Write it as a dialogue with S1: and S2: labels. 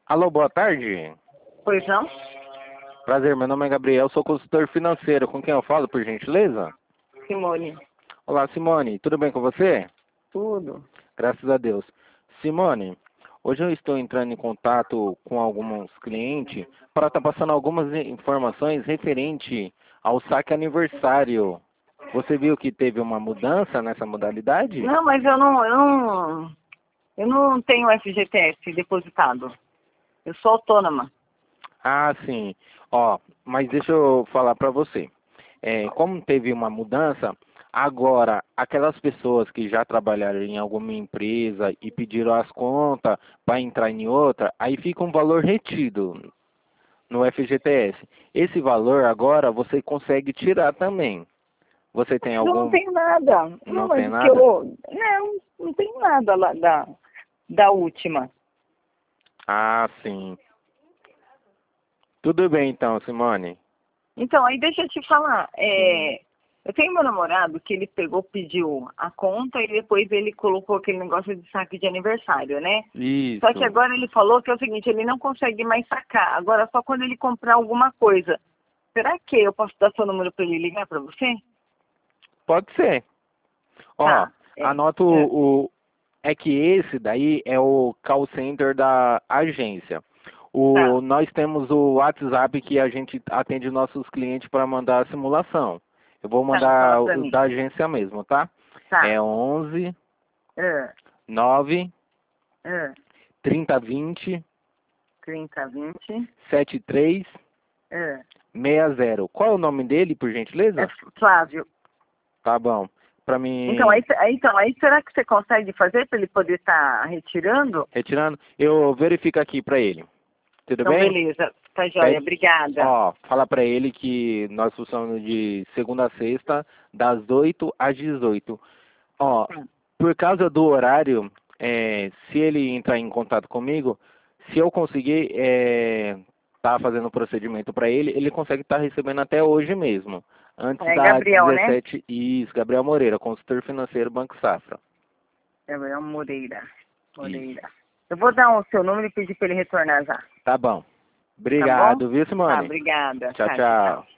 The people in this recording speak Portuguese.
S1: Alô, boa tarde.
S2: Pois não?
S1: Prazer, meu nome é Gabriel, sou consultor financeiro. Com quem eu falo, por gentileza?
S2: Simone,
S1: Olá, Simone. Tudo bem com você?
S2: tudo.
S1: Graças a Deus. Simone, hoje eu estou entrando em contato com alguns clientes para estar passando algumas informações referente ao saque aniversário. Você viu que teve uma mudança nessa modalidade?
S2: Não, mas eu não tenho FGTS depositado. Eu sou autônoma.
S1: Ah, sim. Ó, mas deixa eu falar para você. Como teve uma mudança, agora aquelas pessoas que já trabalharam em alguma empresa e pediram as contas para entrar em outra, aí fica um valor retido no FGTS. Esse valor agora você consegue tirar também. Você tem
S2: Não
S1: algum?
S2: tenho nada. Não,
S1: Não
S2: mas
S1: tem
S2: o que
S1: nada?
S2: eu. Não tenho nada lá da última.
S1: Ah, sim. Tudo bem então, Simone.
S2: Então, aí deixa eu te falar.
S1: Sim.
S2: Eu tenho meu namorado que ele pegou, pediu a conta e depois ele colocou aquele negócio de saque de aniversário, né? Só que
S1: Isso.
S2: agora ele falou que é o seguinte, ele não consegue mais sacar. Agora só quando ele comprar alguma coisa. Será que eu posso dar seu número para ele ligar para você?
S1: Pode ser. Ó,
S2: Tá.
S1: anota é que esse daí é o call center da agência.
S2: Tá.
S1: Nós temos o WhatsApp que a gente atende nossos clientes para mandar a simulação. Eu vou
S2: Tá, fala
S1: mandar
S2: pra
S1: o
S2: mim.
S1: da agência mesmo, tá?
S2: Tá.
S1: É 11
S2: Ah,
S1: 9
S2: ah,
S1: 30 20
S2: 3020.
S1: 73
S2: Ah.
S1: 60. Qual é o nome dele, por
S2: É
S1: gentileza?
S2: Flávio.
S1: Tá bom. Para
S2: Então
S1: mim
S2: aí será que você consegue fazer para ele poder estar retirando?
S1: retirando, eu verifico aqui para ele. Tudo
S2: Então,
S1: bem?
S2: beleza. Tá joia.
S1: Pede,
S2: Obrigada.
S1: ó, fala pra ele que nós funcionamos de segunda a sexta, das 8 às 18. Ó,
S2: Tá.
S1: por causa do horário, se ele entrar em contato comigo, se eu conseguir tá fazendo o procedimento para ele, ele consegue estar recebendo até hoje mesmo. Antes
S2: É
S1: da
S2: Gabriel, né?
S1: 17, isso, Gabriel Moreira, consultor financeiro Banco Safra.
S2: Gabriel Moreira.
S1: Isso.
S2: Moreira. Eu vou dar o seu número e pedir para ele retornar já.
S1: Tá bom.
S2: Tá bom?
S1: Obrigado, viu,
S2: Tá,
S1: Simone?
S2: obrigada.
S1: Tchau,
S2: Tá, tchau, tchau.
S1: tchau.